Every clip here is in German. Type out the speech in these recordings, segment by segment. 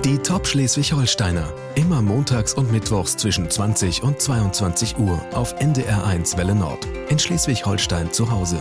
Die Top Schleswig-Holsteiner. Immer montags und mittwochs zwischen 20 und 22 Uhr auf NDR1 Welle Nord. In Schleswig-Holstein zu Hause.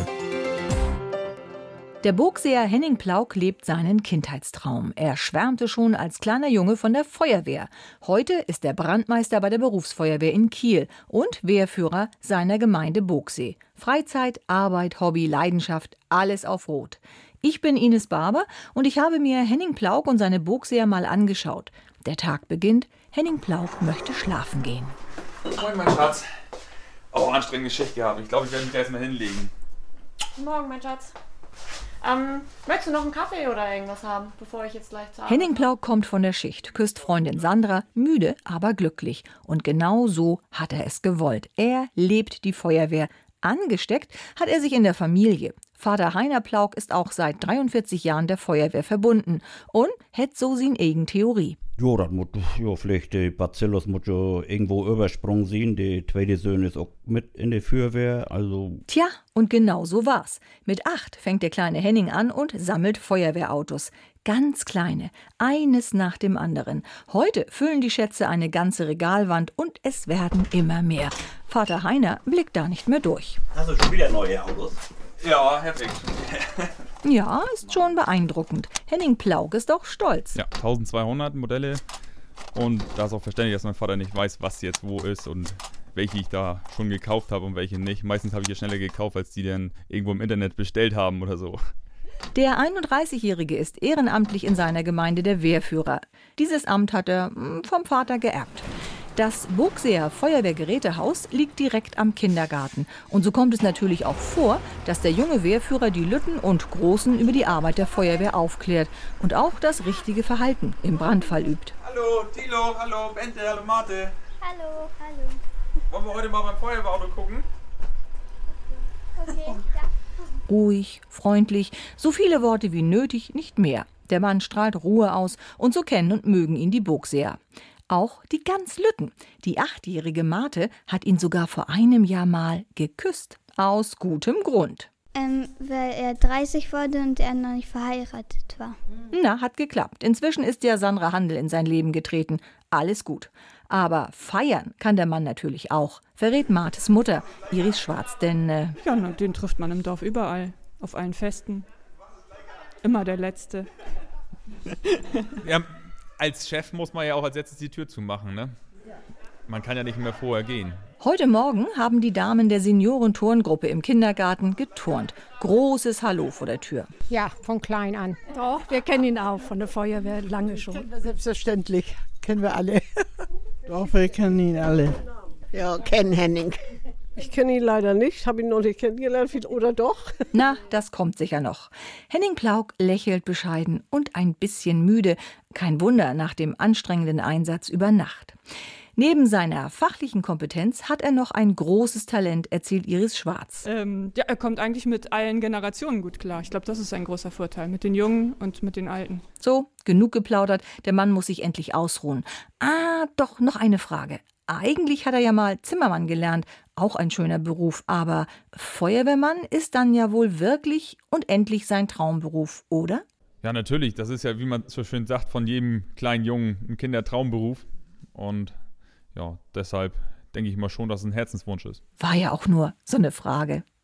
Der Burgseer Henning Plauk lebt seinen Kindheitstraum. Er schwärmte schon als kleiner Junge von der Feuerwehr. Heute ist er Brandmeister bei der Berufsfeuerwehr in Kiel und Wehrführer seiner Gemeinde Burgsee. Freizeit, Arbeit, Hobby, Leidenschaft, alles auf Rot. Ich bin Ines Barber und ich habe mir Henning Plauk und seine Burgseer mal angeschaut. Der Tag beginnt, Henning Plauk möchte schlafen gehen. Moin, mein Schatz. Oh, anstrengende Schicht gehabt. Ich glaube, ich werde mich erst mal hinlegen. Guten Morgen, mein Schatz. Möchtest du noch einen Kaffee oder irgendwas haben, bevor ich jetzt gleich zur Arbeit Henning Plauk kommt von der Schicht, küsst Freundin Sandra, müde, aber glücklich. Und genau so hat er es gewollt. Er lebt die Feuerwehr. Angesteckt hat er sich in der Familie. Vater Heiner Plauk ist auch seit 43 Jahren der Feuerwehr verbunden und hat so seine eigene Theorie. Ja, das muss ja vielleicht die Bacillus muss ja irgendwo übersprungen sein. Die zweite Sohn ist auch mit in der Feuerwehr, also. Tja, und genau so war's. Mit 8 fängt der kleine Henning an und sammelt Feuerwehrautos. Ganz kleine, eines nach dem anderen. Heute füllen die Schätze eine ganze Regalwand und es werden immer mehr. Vater Heiner blickt da nicht mehr durch. Hast du schon wieder neue Autos? Ja, heftig. Ja, ist schon beeindruckend. Henning Plauk ist auch stolz. Ja, 1200 Modelle. Und da ist auch verständlich, dass mein Vater nicht weiß, was jetzt wo ist und welche ich da schon gekauft habe und welche nicht. Meistens habe ich ja schneller gekauft, als die dann irgendwo im Internet bestellt haben oder so. Der 31-Jährige ist ehrenamtlich in seiner Gemeinde der Wehrführer. Dieses Amt hat er vom Vater geerbt. Das Burgseer Feuerwehrgerätehaus liegt direkt am Kindergarten. Und so kommt es natürlich auch vor, dass der junge Wehrführer die Lütten und Großen über die Arbeit der Feuerwehr aufklärt und auch das richtige Verhalten im Brandfall übt. Hallo, Thilo, hallo, Bente, hallo, Marte. Hallo, hallo. Wollen wir heute mal beim Feuerwehrauto gucken? Okay, ja. Ruhig, freundlich, so viele Worte wie nötig, nicht mehr. Der Mann strahlt Ruhe aus und so kennen und mögen ihn die Burgseer. Auch die ganz Lütten. Die 8-jährige Marte hat ihn sogar vor einem Jahr mal geküsst. Aus gutem Grund. Weil er 30 wurde und er noch nicht verheiratet war. Na, hat geklappt. Inzwischen ist ja Sandra Handel in sein Leben getreten. Alles gut. Aber feiern kann der Mann natürlich auch, verrät Martes Mutter, Iris Schwarz. Denn Ja, den trifft man im Dorf überall, auf allen Festen. Immer der Letzte. Ja, als Chef muss man ja auch als letztes die Tür zumachen, ne? Man kann ja nicht mehr vorher gehen. heute Morgen haben die Damen der Seniorenturngruppe im Kindergarten geturnt. Großes Hallo vor der Tür. Ja, von klein an. Doch, wir kennen ihn auch von der Feuerwehr lange schon. Selbstverständlich, kennen wir alle. Doch, wir kennen ihn alle. Ja, kennen Henning. Ich kenne ihn leider nicht, habe ihn noch nicht kennengelernt, oder doch? Na, das kommt sicher noch. Henning Plauk lächelt bescheiden und ein bisschen müde. Kein Wunder nach dem anstrengenden Einsatz über Nacht. Neben seiner fachlichen Kompetenz hat er noch ein großes Talent, erzählt Iris Schwarz. Ja, er kommt eigentlich mit allen Generationen gut klar. Ich glaube, das ist ein großer Vorteil, mit den Jungen und mit den Alten. So, genug geplaudert, der Mann muss sich endlich ausruhen. Doch, noch eine Frage. Eigentlich hat er ja mal Zimmermann gelernt, auch ein schöner Beruf, aber Feuerwehrmann ist dann ja wohl wirklich und endlich sein Traumberuf, oder? Ja, natürlich. Das ist ja, wie man so schön sagt, von jedem kleinen Jungen ein Kindertraumberuf. Und ja, deshalb denke ich mal schon, dass es ein Herzenswunsch ist. War ja auch nur so eine Frage.